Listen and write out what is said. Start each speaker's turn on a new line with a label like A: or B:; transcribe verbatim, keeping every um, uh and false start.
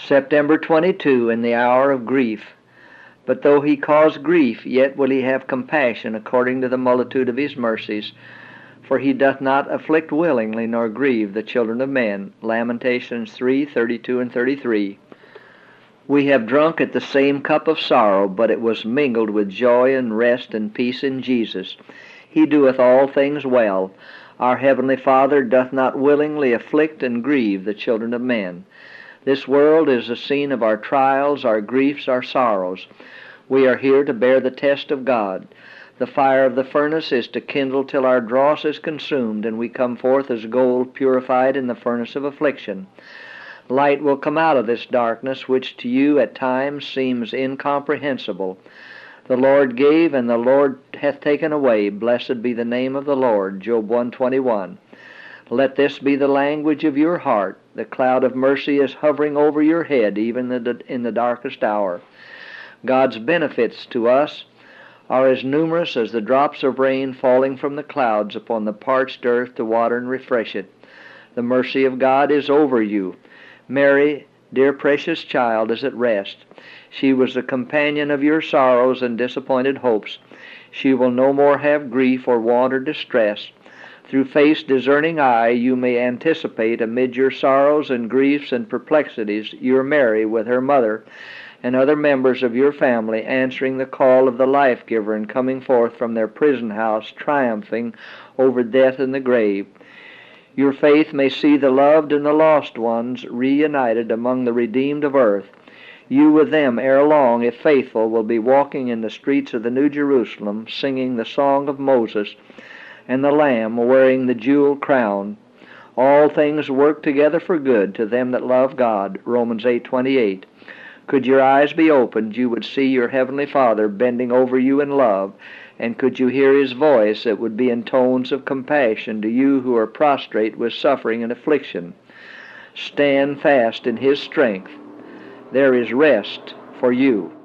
A: September twenty-second, in the hour of grief. But though he cause grief, yet will he have compassion according to the multitude of his mercies. For he doth not afflict willingly, nor grieve the children of men. Lamentations three, thirty-two and thirty-three. We have drunk at the same cup of sorrow, but it was mingled with joy and rest and peace in Jesus. He doeth all things well. Our heavenly Father doth not willingly afflict and grieve the children of men. This world is the scene of our trials, our griefs, our sorrows. We are here to bear the test of God. The fire of the furnace is to kindle till our dross is consumed, and we come forth as gold purified in the furnace of affliction. Light will come out of this darkness, which to you at times seems incomprehensible. The Lord gave, and the Lord hath taken away. Blessed be the name of the Lord. Job one twenty-one. Let this be the language of your heart. The cloud of mercy is hovering over your head, even in the darkest hour. God's benefits to us are as numerous as the drops of rain falling from the clouds upon the parched earth to water and refresh it. The mercy of God is over you. Mary, dear precious child, is at rest. She was the companion of your sorrows and disappointed hopes. She will no more have grief or want or distress. Through faith's discerning eye you may anticipate amid your sorrows and griefs and perplexities your Mary with her mother and other members of your family answering the call of the life-giver and coming forth from their prison house triumphing over death and the grave. Your faith may see the loved and the lost ones reunited among the redeemed of earth. You with them ere long, if faithful, will be walking in the streets of the New Jerusalem, singing the song of Moses and the Lamb, wearing the jeweled crown. All things work together for good to them that love God. Romans eight twenty-eight. Could your eyes be opened, you would see your heavenly Father bending over you in love, and could you hear his voice, it would be in tones of compassion to you who are prostrate with suffering and affliction. Stand fast in his strength. There is rest for you.